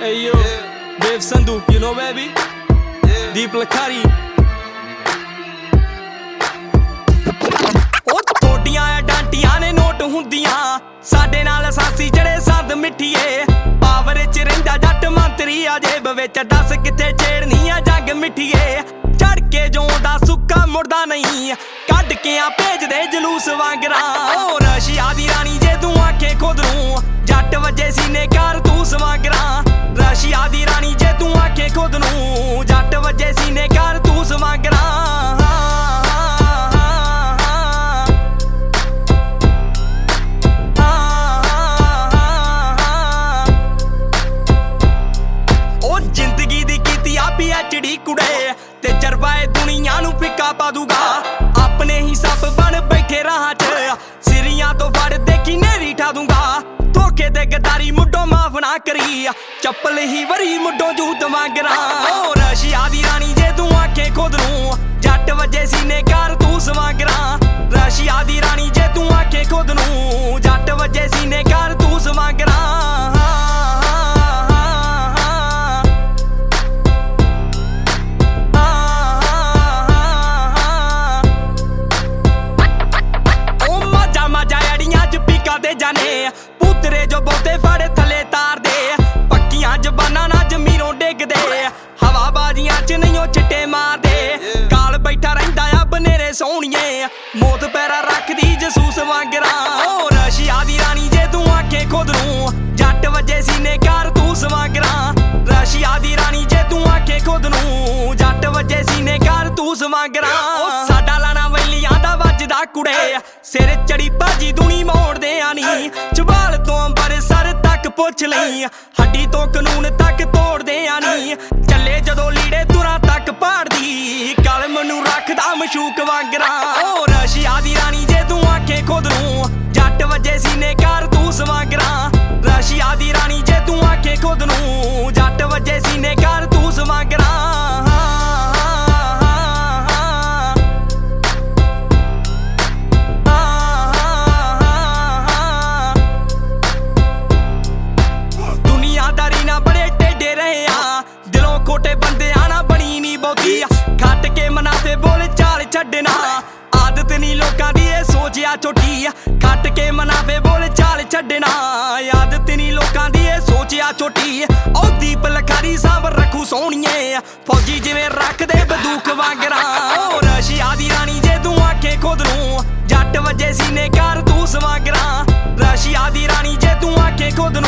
Hey yo, Dave Sandhu, you know baby? Deep Lakhari. ਉਹ ਥੋਡੀਆਂ ਡਾਂਟੀਆਂ ਨੇ note ਹੁੰਦੀਆਂ ਸਾਡੇ ਨਾਲ ਸਾਸੀ ਜਿਹੜੇ ਸੰਦ ਮਿੱਠੀਏ ਪਾਵਰ ਚ ਰਹਿੰਦਾ ਜੱਟ ਮੰਤਰੀ ਆ ਜੇਬ ਵਿੱਚ ਦੱਸ ਕਿੱਥੇ ਛੇੜਨੀ ਆ ਜੱਗ ਮਿੱਠੀਏ ਚੜ ਕੇ ਜਿਉਂਦਾ ਸੁੱਕਾ ਮੁੜਦਾ ਨਹੀਂ ਕੱਢ ਕੇ ਆ ਭੇਜਦੇ ਜਲੂਸ ਵਾਂਗਰਾਂ ਓ ਰਸ਼ੀਆ ਦੀ ਰਾਣੀ ਜੇ ਤੂੰ ਆਖੇ ਖੁਦ ਨੂੰ ਜੱਟ ਵਜੇ ਸੀਨੇ ਕਾਰਤੂਸ ਵਾਂਗਰਾਂ ਰਸ਼ੀਆ ਦੀ ਰਾਣੀ ਜੇ ਤੂੰ ਆਖੇ ਖੁਦ ਨੂੰ ਜੱਟ ਵਜੇ ਸੀਨੇ ਕਾਰਤੂਸ ਵਾਂਗਰਾਂ ਚਿੜੀ ਕੁੜੇ ਤੇ ਜਰਬਾਏ ਦੁਨੀਆ ਨੂੰ ਫਿੱਕਾ ਪਾ ਦੂਗਾ ਆਪਣੇ ਹੀ ਸੱਪ ਬਣ ਬੈਠੇ ਰਾਹਾਂ 'ਚ ਸਿਰੀਆਂ ਤੋਂ ਫੜ ਦੇਖੀ ਨੇਰੀ ਠਾ ਦੂੰਗਾ ਧੋਖੇ ਤੇ ਗਦਾਰੀ ਮੁੱਢੋਂ ਮਾਫ ਨਾ ਕਰੀ ਚੱਪਲ ਹੀ ਵਰੀ ਮੁੱਢੋਂ ਜੂਤ ਵਾਂਗਰਾਂ ਓ ਰਸ਼ੀਆ ਦੀ ਰਾਣੀ ਜੇ ਤੂੰ ਆਖੇ ਖੁਦ ਨੂੰ ਜੱਟ ਵਜੇ ਸੀਨੇ ਕਾਰਤੂਸ ਵਾਂਗਰਾਂ ਰਸ਼ੀਆ ਦੀ ਰਾਣੀ ਜੇ ਤੂੰ ਆਖੇ ਖੁਦ ਨੂੰ ਜੱਟ ਵਜੇ ਸੀਨੇ ਕਾਰਤੂਸ ਵਾਂਗਰਾਂ ਜਾਨੇ ਪੁੱਤਰੇ ਜੋ ਬਹੁਤੇ ਫੜੇ ਥੱਲੇ ਤਾਰਦੇ ਪੱਕੀਆਂ ਜ਼ਬਾਨਾਂ ਨਾਲ ਜ਼ਮੀਰੋਂ ਡਿੱਗਦੇ ਹਵਾਬਾਜ਼ੀਆਂ 'ਚ ਨਹੀਂ ਉਹ ਚਿੱਟੇ ਮਾਰਦੇ ਕਾਲ ਬੈਠਾ ਰਹਿੰਦਾ ਆ ਬਨੇਰੇ ਸੋਹਣੀਏ ਮੌਤ ਪੈਰਾ ਰੱਖਦੀ ਜਸੂਸ ਵਾਂਗਰਾਂ ਓ ਰਸ਼ੀਆ ਦੀ ਰਾਣੀ ਜੇ ਤੂੰ ਆਖੇ ਖੁਦ ਨੂੰ ਜੱਟ ਵਜੇ ਸੀਨੇ ਕਾਰਤੂਸ ਵਾਂਗਰਾਂ ਰਸ਼ੀਆ ਦੀ ਰਾਣੀ ਜੇ ਤੂੰ ਆਖੇ ਖੁਦ ਨੂੰ ਜੱਟ ਵਜੇ ਸੀਨੇ ਕਾਰਤੂਸ ਵਾਂਗਰਾਂ ਓ ਸਾਡਾ ਲਾਣਾ ਵੈਲੀਆਂ ਦਾ ਵੱਜਦਾ ਕੁੜੇ ਸਿਰ ਚੜੀ ਭਾਜੀ ਦੁਨੀ ਮੋੜਦੇ ਆ ਨੀ ਚਬਾਲ ਤੋਂ ਅੰਬਰਸਰ ਤੱਕ ਪੁੱਛ ਲਈ ਹੱਡੀ ਤੋਂ ਕਾਨੂੰਨ ਤੱਕ ਤੋੜਦੇ ਆ ਨੀ ਚੱਲੇ ਜਦੋਂ ਲੀੜੇ ਤੁਰਾਂ ਤੱਕ ਪਾੜਦੀ ਕਲਮ ਨੂੰ ਰੱਖਦਾ ਮਸ਼ੂਕ ਵਾਂਗਰਾਂ ਓ ਰਸ਼ੀਆ ਦੀ ਰਾਣੀ ਜੇ ਤੂੰ ਆਖੇ ਖੁਦ ਨੂੰ ਜੱਟ ਵਜੇ ਸੀਨੇ ਕਾਰਤੂਸ ਵਾਂਗਰਾਂ ਰਸ਼ੀਆ ਦੀ ਰਾਣੀ ਜੇ ਤੂੰ ਆਖੇ ਖੁਦ ਨੂੰ ਜੱਟ ਵਜੇ ਸੀਨੇ ਕਾਰਤੂਸ ਵਾਂਗਰਾਂ ਖੱਟ ਕੇ ਮਨਾਫੇ ਬੋਲ ਚਾਲ ਛੱਡਣਾ ਆਦਤ ਨਹੀਂ ਲੋਕਾਂ ਦੀ ਇਹ ਸੋਚਿਆ ਛੋਟੀ ਖੱਟ ਕੇ ਮਨਾਫੇ ਬੋਲ ਚਾਲ ਛੱਡਣਾ ਆਦਤ ਨਹੀਂ ਲੋਕਾਂ ਦੀ ਇਹ ਸੋਚਿਆ ਛੋਟੀ ਉਹ ਦੀਪ ਲਖਾਰੀ ਸਾਂਭ ਰੱਖੂ ਸੋਹਣੀਏ ਫੌਜੀ ਜਿਵੇਂ ਰੱਖਦੇ ਬੰਦੂਕ ਵਾਂਗਰਾਂ ਓ ਰਸ਼ੀਆ ਦੀ ਰਾਣੀ ਜੇ ਤੂੰ ਆਖੇ ਖੁਦ ਨੂੰ ਜੱਟ ਵਜੇ ਸੀਨੇ ਕਾਰਤੂਸ ਵਾਂਗਰਾਂ ਰਸ਼ੀਆ ਦੀ ਰਾਣੀ ਜੇ ਤੂੰ ਆਖੇ ਖੁਦ